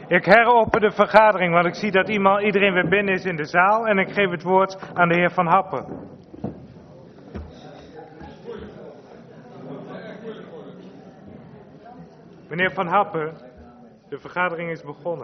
Ik heropen de vergadering, want ik zie dat iedereen weer binnen is in de zaal. En ik geef het woord aan de heer Van Happen. Meneer Van Happen, de vergadering is begonnen.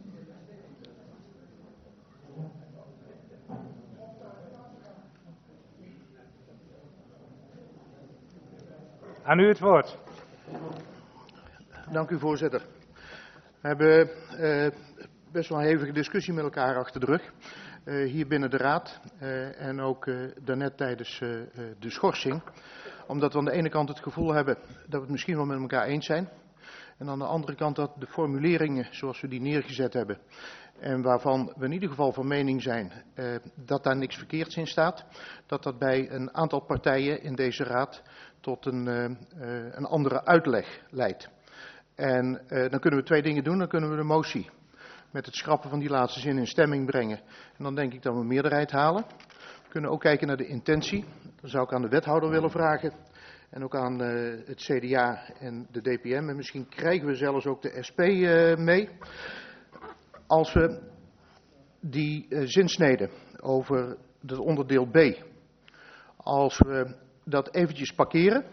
Aan u het woord. Dank u, voorzitter. We hebben best wel een hevige discussie met elkaar achter de rug. Hier binnen de raad en ook daarnet tijdens de schorsing. Omdat we aan de ene kant het gevoel hebben dat we het misschien wel met elkaar eens zijn. En aan de andere kant dat de formuleringen zoals we die neergezet hebben. En waarvan we in ieder geval van mening zijn dat daar niks verkeerds in staat. Dat dat bij een aantal partijen in deze raad tot een andere uitleg leidt. En dan kunnen we twee dingen doen. Dan kunnen we de motie met het schrappen van die laatste zin in stemming brengen. En dan denk ik dat we een meerderheid halen. We kunnen ook kijken naar de intentie. Dan zou ik aan de wethouder willen vragen. En ook aan het CDA en de DPM. En misschien krijgen we zelfs ook de SP mee. Als we die zinsnede over het onderdeel B. Als we dat eventjes parkeren.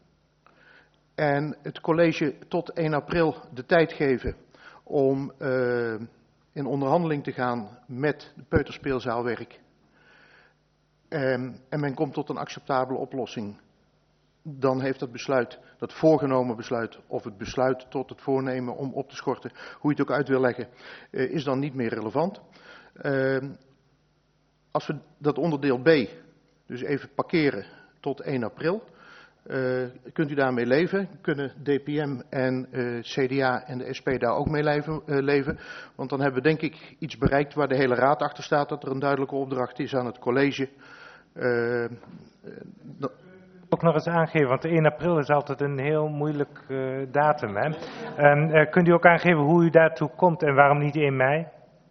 En het college tot 1 april de tijd geven om in onderhandeling te gaan met de peuterspeelzaalwerk. En men komt tot een acceptabele oplossing. Dan heeft dat besluit, dat voorgenomen besluit, of het besluit tot het voornemen om op te schorten, hoe je het ook uit wil leggen, is dan niet meer relevant. Als we dat onderdeel B dus even parkeren tot 1 april... kunt u daarmee leven? Kunnen DPM en CDA en de SP daar ook mee leven? Want dan hebben we denk ik iets bereikt waar de hele raad achter staat, dat er een duidelijke opdracht is aan het college. Ook nog eens aangeven, want 1 april is altijd een heel moeilijk datum. Hè? Kunt u ook aangeven hoe u daartoe komt en waarom niet 1 mei?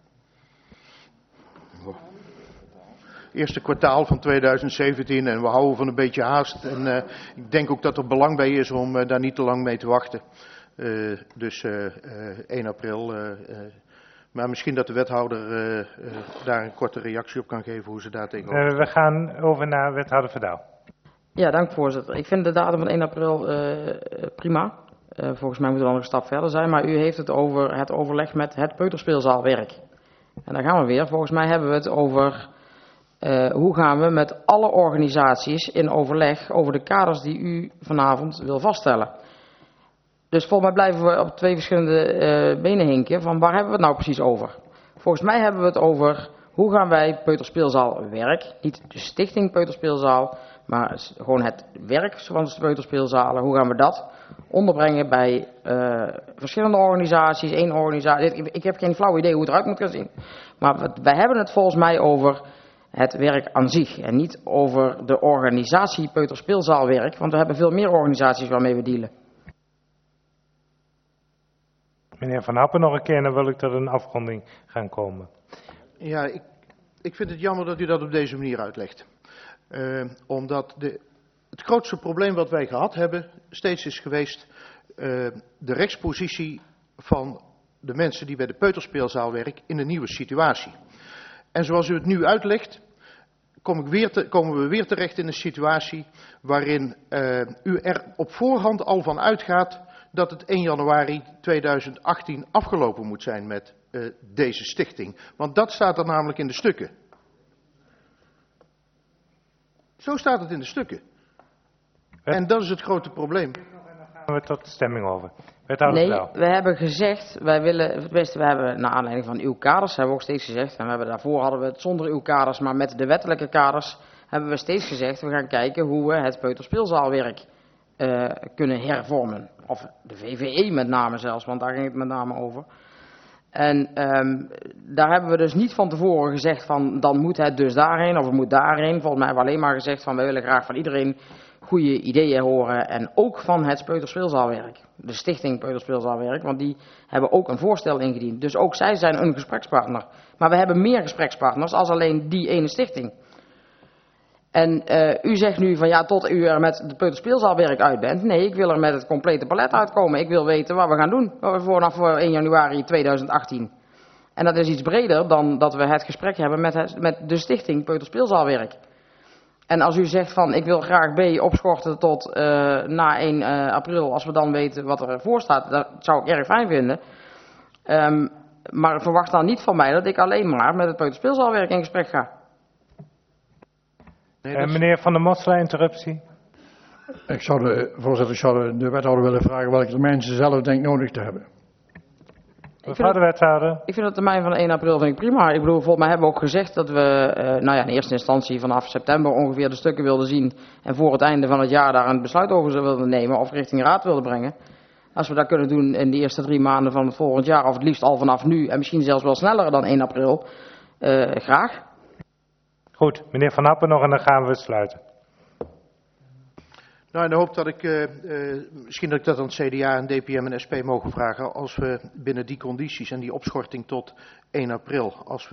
Eerste kwartaal van 2017 en we houden van een beetje haast. En ik denk ook dat er belang bij is om daar niet te lang mee te wachten. Dus 1 april. Maar misschien dat de wethouder daar een korte reactie op kan geven hoe ze daar tegenover. We gaan over naar wethouder Verdouw. Ja, dank voorzitter. Ik vind de datum van 1 april prima. Volgens mij moet er dan nog een stap verder zijn. Maar u heeft het over het overleg met het peuterspeelzaalwerk. En daar gaan we weer. Volgens mij hebben we het over... hoe gaan we met alle organisaties in overleg over de kaders die u vanavond wil vaststellen. Dus volgens mij blijven we op 2 verschillende benen hinken van waar hebben we het nou precies over. Volgens mij hebben we het over hoe gaan wij peuterspeelzaalwerk, niet de stichting peuterspeelzaal, maar gewoon het werk van de peuterspeelzalen, hoe gaan we dat onderbrengen bij verschillende organisaties, 1 organisatie. Ik heb geen flauw idee hoe het eruit moet gaan zien. Maar wij hebben het volgens mij over het werk aan zich en niet over de organisatie peuterspeelzaalwerk, want we hebben veel meer organisaties waarmee we dealen. Meneer Van Happen nog een keer en dan wil ik tot een afronding gaan komen. Ja, ik vind het jammer dat u dat op deze manier uitlegt. Omdat het grootste probleem wat wij gehad hebben steeds is geweest de rechtspositie van de mensen die bij de peuterspeelzaal werken in een nieuwe situatie. En zoals u het nu uitlegt, komen we weer terecht in een situatie waarin u er op voorhand al van uitgaat dat het 1 januari 2018 afgelopen moet zijn met deze stichting. Want dat staat er namelijk in de stukken. Zo staat het in de stukken. En dat is het grote probleem. Gaan we tot de stemming over. Nee, we hebben gezegd, we hebben naar aanleiding van uw kaders, hebben we ook steeds gezegd, en daarvoor hadden we het zonder uw kaders, maar met de wettelijke kaders, hebben we steeds gezegd, we gaan kijken hoe we het peuterspeelzaalwerk kunnen hervormen. Of de VVE met name zelfs, want daar ging het met name over. En daar hebben we dus niet van tevoren gezegd van, dan moet het dus daarheen of het moet daarheen. Volgens mij hebben we alleen maar gezegd van, we willen graag van iedereen goede ideeën horen en ook van het peuterspeelzaalwerk. De stichting peuterspeelzaalwerk, want die hebben ook een voorstel ingediend. Dus ook zij zijn een gesprekspartner. Maar we hebben meer gesprekspartners als alleen die ene stichting. En u zegt nu van ja, tot u er met de peuterspeelzaalwerk uit bent. Nee, ik wil er met het complete palet uitkomen. Ik wil weten wat we gaan doen vanaf 1 januari 2018. En dat is iets breder dan dat we het gesprek hebben met de stichting Peuterspeelzaalwerk. En als u zegt van ik wil graag B opschorten tot na 1 april, als we dan weten wat er voor staat, dat zou ik erg fijn vinden. Maar verwacht dan niet van mij dat ik alleen maar met het Peuterspeelzaalwerk in gesprek ga. Nee, Meneer Van der Mossela, interruptie. Voorzitter, ik zou de wethouder willen vragen welke termijn ze zelf denkt nodig te hebben. Mevrouw de wethouder. Ik vind de termijn van 1 april vind ik prima. Ik bedoel, volgens mij hebben we ook gezegd dat we in eerste instantie vanaf september ongeveer de stukken wilden zien. En voor het einde van het jaar daar een besluit over wilden nemen of richting raad wilden brengen. Als we dat kunnen doen in de eerste 3 maanden van het volgend jaar, of het liefst al vanaf nu en misschien zelfs wel sneller dan 1 april, graag. Goed, meneer Van Happen nog en dan gaan we sluiten. Nou, in de hoop dat misschien dat ik dat aan het CDA en DPM en SP mogen vragen, als we binnen die condities en die opschorting tot 1 april,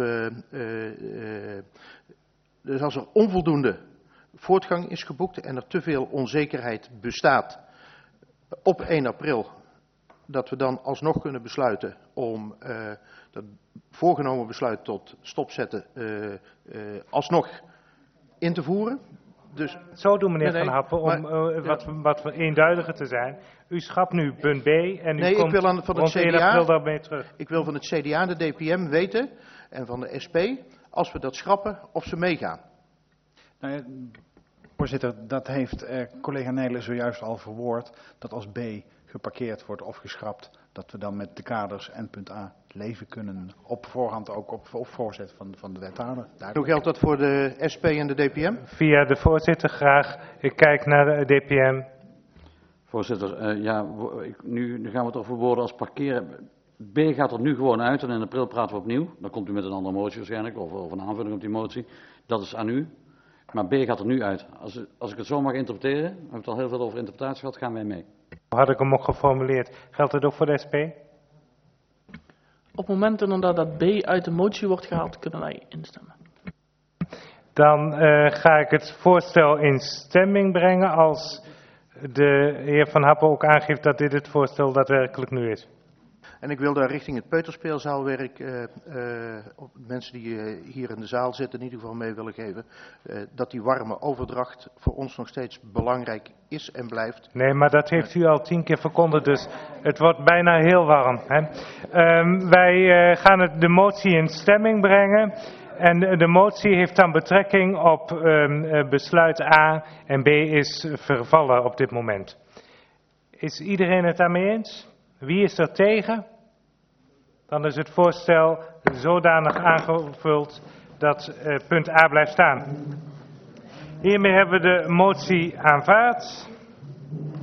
dus als er onvoldoende voortgang is geboekt en er te veel onzekerheid bestaat op 1 april, dat we dan alsnog kunnen besluiten om dat voorgenomen besluit tot stopzetten alsnog in te voeren. Dus, zo doen, meneer Van Happen, om wat eenduidiger te zijn. U schrapt nu punt B en u komt rond 1 april daarmee terug. Ik wil van het CDA en de DPM weten, en van de SP, als we dat schrappen, of ze meegaan. Nou, voorzitter, dat heeft collega Nijlen zojuist al verwoord, dat als B geparkeerd wordt of geschrapt, dat we dan met de kaders en punt A leven kunnen op voorhand ook op voorzet van de wethouder. Hoe geldt dat voor de SP en de DPM? Via de voorzitter graag. Ik kijk naar de DPM. Voorzitter, nu gaan we het over woorden als parkeren. B gaat er nu gewoon uit en in april praten we opnieuw. Dan komt u met een andere motie waarschijnlijk, of een aanvulling op die motie. Dat is aan u. Maar B gaat er nu uit. Als ik het zo mag interpreteren, we hebben het al heel veel over interpretatie gehad, gaan wij mee. Hoe had ik hem ook geformuleerd? Geldt het ook voor de SP? Op het moment dat B uit de motie wordt gehaald, kunnen wij instemmen. Dan ga ik het voorstel in stemming brengen als de heer Van Happen ook aangeeft dat dit het voorstel daadwerkelijk nu is. En ik wil daar richting het peuterspeelzaalwerk, mensen die hier in de zaal zitten, in ieder geval mee willen geven, dat die warme overdracht voor ons nog steeds belangrijk is en blijft. Nee, maar dat heeft u al 10 keer verkondigd, dus het wordt bijna heel warm. Hè? Wij gaan de motie in stemming brengen. En de motie heeft dan betrekking op besluit A en B is vervallen op dit moment. Is iedereen het daarmee eens? Wie is er tegen? Dan is het voorstel zodanig aangevuld dat punt A blijft staan. Hiermee hebben we de motie aanvaard.